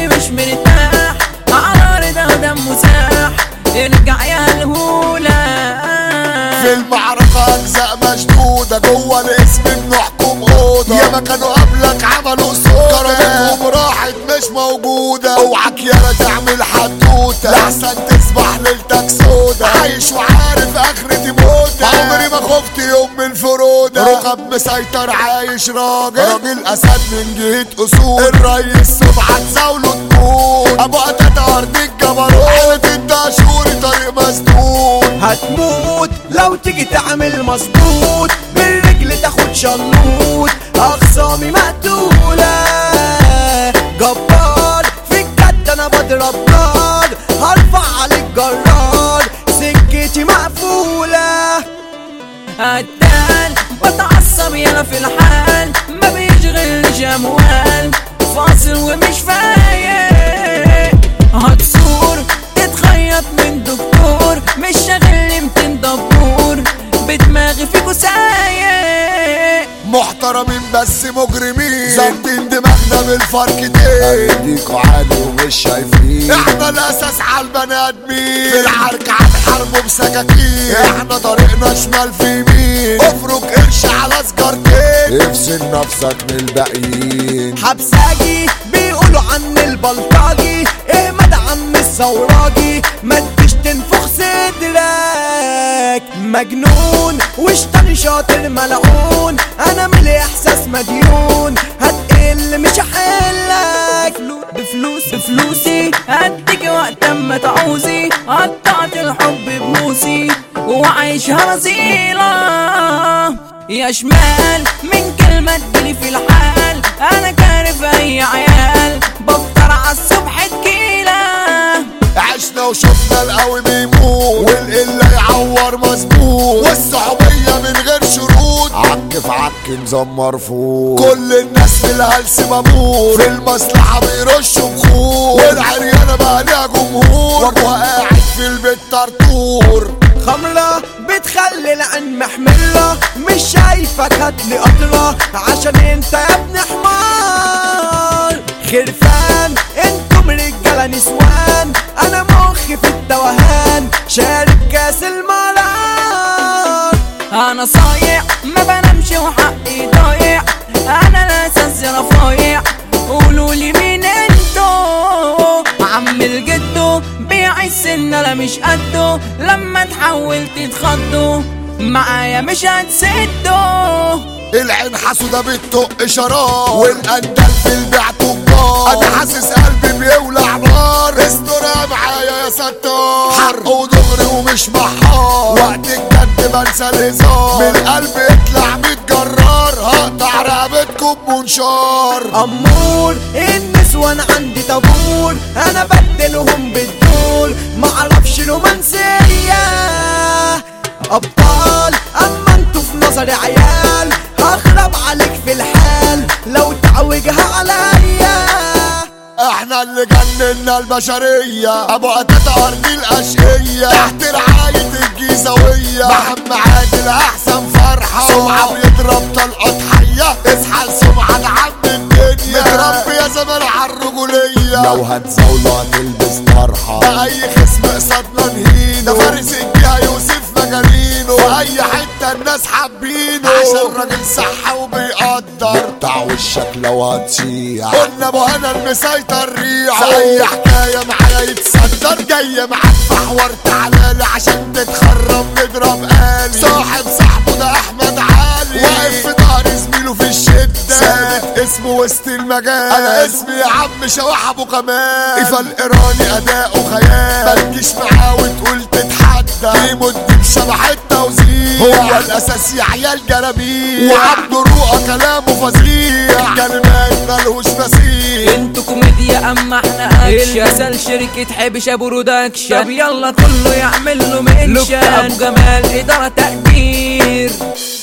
اللي مش مرتاح على رضا دمه ساح ارجع يا الهولة. في المعركة أجزاء مشدودة جوه الاسم بنحكم أوضة، ياما كانوا قبلك عملوا صوت كرامتهم راحت مش موجودة. اوعك يالا تعمل حدوتة لحسن تصبح ليلتك سودا، عايش وعارف آخرتي موتة، عمري ما خفت يوم من الفرودة. رقب مسيطر عايش راجل أسد من جهة أصول، الريس سمعة تزاوله تكون أبو قتادة أرض الجبروت، عيلة الدهشوري طريق مسدود. هتموت لو تيجي تعمل مظبوط، بالرجل تاخد شلوط، اخصامي مقتولة. جبار في الجد انا بضرب نار، هرفع عليك جرار، سكتي مقفولة. قتال بتعصب يالا في الحال، ما بيشغلنيش اموال، فاصل ومش فايق. هتصور تتخيط من دكتور، مش شاغلني 200 دبور، بدماغي فيكو سايق. محترمين بس مجرمين، ظابطين دماغنا بالفركتين، ايديكوا عالي ومش شايفين، احنا الاساس عالبني ادمين، في العركة هنحاربوا بسكاكين، احنا طريقنا شمال في يمين، افرك قرش على سجارتين، افصل نفسك من الباقيين. حبساجي بيقولوا عن البلطجي، ايه مدى عم الثوراجي، ما تجيش تنفخ صدرك. مجنون وشطاني شاطر ملعون، انا من الاحساس مديون، هتقل مش هحلك. بفلوسي هديكي وقت اما تعوزي، قطعت الحب بموسي وعايشها رزيلة. يا شمال من كلمة تجيلي في الحال، انا كارف اي عيال، بفطر عالصبح تكيلة. عشنا وشفنا القوي بيموت، والقلة يعور مظبوط، والصحوبية من غير شروط، عك في عك نظام مرفوض، كل الناس في الهلس بموت، في المصلحة بيرشوا بخور، والعريانة بقى ليها جمهور، وابوها قاعد في البيت طرطور. خمرة بتخلي العين محمرة، مش شايفك هاتلي قطرة، عشان انت يا ابن حمار. خرفان انتم رجالة نسوان، انا مخي في التوهان، شارب كاس المرار. انا صايع ما بنامش وحقي ضايع، انا الاساس رفايع، قولولي مين انتو. عم الجدو بيعس ان انا مش قدو، لما تحاول تتخضوا معايا مش هتسدوا. العين حسودة بتطق شرار، والاندال في البيع تجار، انا حاسس قلبي بيولع نار، استرها معايا يا ستار، حرق ودغري ومش محار، وقت الجد بنسى الهزار، من القلب يطلع 100 جرار، هقطع رقبتكم بمنشار. امور النسوان عندي طابور، انا بدلهم بالدول، معرفش رومانسية. ابطال اما انتوا في نظري عيال، هخرب عليك في الحال لو تعوجها عليا. احنا اللي جننا البشرية، ابو قتادة ارض الاشقية، تحت رعاية الجيزاوية، محمد عادل احسن فرحة، سمعة بيضرب طلقات حية، اصحى لسمعة عم الدنيا، متربي يا زمان عالرجولية، لو هتزاوله هتلبس طرحة، بأي خصم قصادنا نهينه، ده فارس الجهة يوسف مجانينه، في اي حتة الناس حابينه، عشان راجل صح وبيقدر، يقطع وشك لو هتسيح، قلنا ابو هنا المسيطر ريح، في اي حكاية معايا يتصدر، جاية معاك في حوار تعالالي، عشان تتخرب نضرب آلي، صاحب صاحبه ده احمد علي، واقف في ظهر زميله في الشدة، ثابت اسمه وسط المجال، انا اسمي يا عم شواح ابو كمال، إفا الايراني اداؤه خيال، ما تجيش معاه وتقول تتحدى، يمد بشبح التوزيع، هو الاساس يا عيال جرابيع، وعبده رؤى كلامه فظيع، كلمات ملهوش مثيل. انتوا كوميديا اما احنا اكشن، المثال شركة حبش ابو برودكشن، طب يلا كله يعمل له منشن، ابو جمال ادارة تقدير.